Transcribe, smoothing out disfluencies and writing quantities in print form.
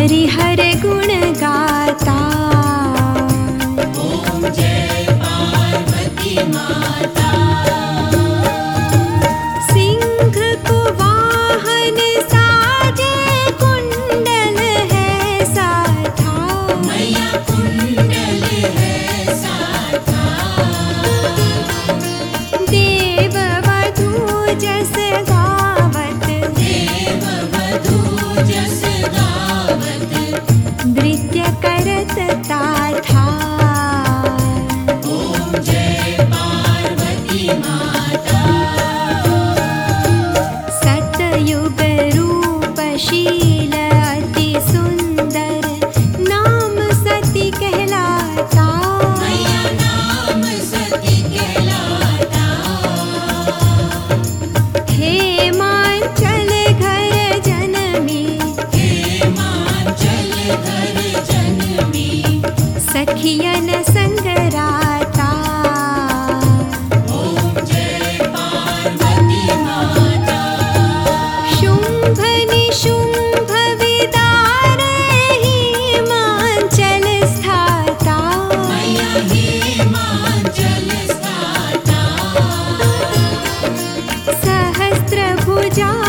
हरिहर गुण गाता। ओम जय पार्वती माता। सिंह को वाहन साजे कुंडल है साथा। मैया कुंडल है साथा। देव वधू जस गावत। देव वधू जस गावत। नृत्य करत ताथा। ओम जय पार्वती माता। सतयुग रूपशील अति सुंदर नाम सती कहलाता। मैया नाम सती कहलाता। हेमांचल घर जनमी। हेमांचल घर जनमी। सखियन संग राता। ओम जय पार्वती माता। शुंभ निशुंभ विदारे हिमांचल स्थाता। मैया हेमांचल स्थाता। सहस्त्र भुजा